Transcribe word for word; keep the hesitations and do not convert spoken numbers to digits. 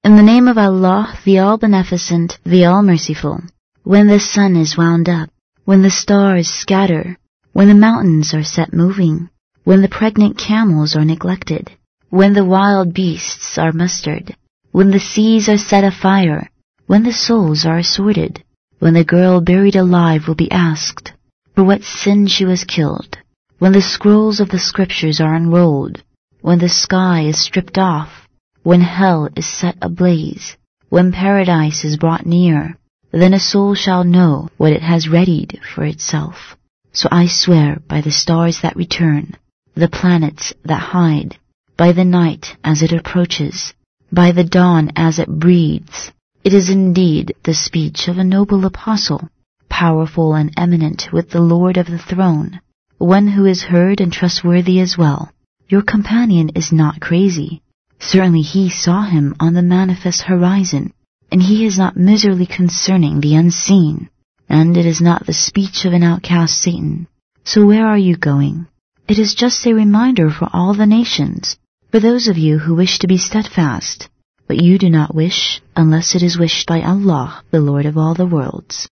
In the name of Allah, the All-Beneficent, the All-Merciful. When the sun is wound up, when the stars scatter, when the mountains are set moving, when the pregnant camels are neglected, when the wild beasts are mustered, when the seas are set afire, when the souls are assorted, when the girl buried alive will be asked for what sin she was killed, when the scrolls of the scriptures are unrolled, when the sky is stripped off, when hell is set ablaze, when paradise is brought near, then a soul shall know what it has readied for itself. So I swear by the stars that return, the planets that hide, by the night as it approaches, by the dawn as it breathes. It is indeed the speech of a noble apostle, powerful and eminent with the Lord of the throne, one who is heard and trustworthy as well. Your companion is not crazy. Certainly he saw him on the manifest horizon, and he is not miserly concerning the unseen, and it is not the speech of an outcast Satan. So where are you going? It is just a reminder for all the nations, for those of you who wish to be steadfast, but you do not wish unless it is wished by Allah, the Lord of all the worlds.